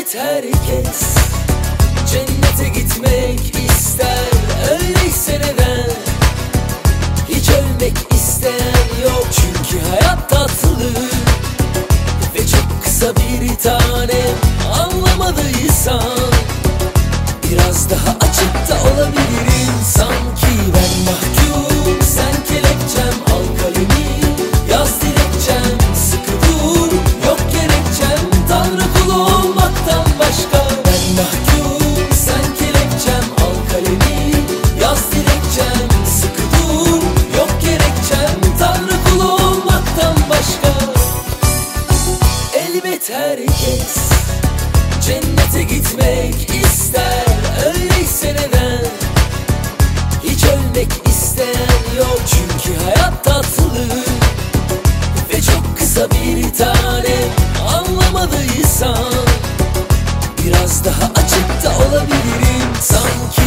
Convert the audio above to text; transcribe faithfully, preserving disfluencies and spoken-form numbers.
Elbet herkes cennete gitmek ister. Öyleyse neden hiç ölmek isteyen yok? Çünkü hayat tatlı ve çok kısa bir tanem. Anlamadıysan biraz daha açık da olabilirim. Sanki ben mahkum, sen kelepçem. Al kalemi, yaz dilekçem. Sıkı dur, yok gerekçem. Tanrı kulu olmaktan başka. Ben mahkum, sen kelepçem. Al kalemi, yaz dilekçem. Sıkı dur, yok gerekçem. Tanrı kulu olmaktan başka. Elbet herkes cennete gitmek ister. Öyleyse neden hiç ölmek isteyen yok? Çünkü hayat tatlı ve çok kısa bir tanem. Anlamadıysan biraz daha açık da olabilirim. Sanki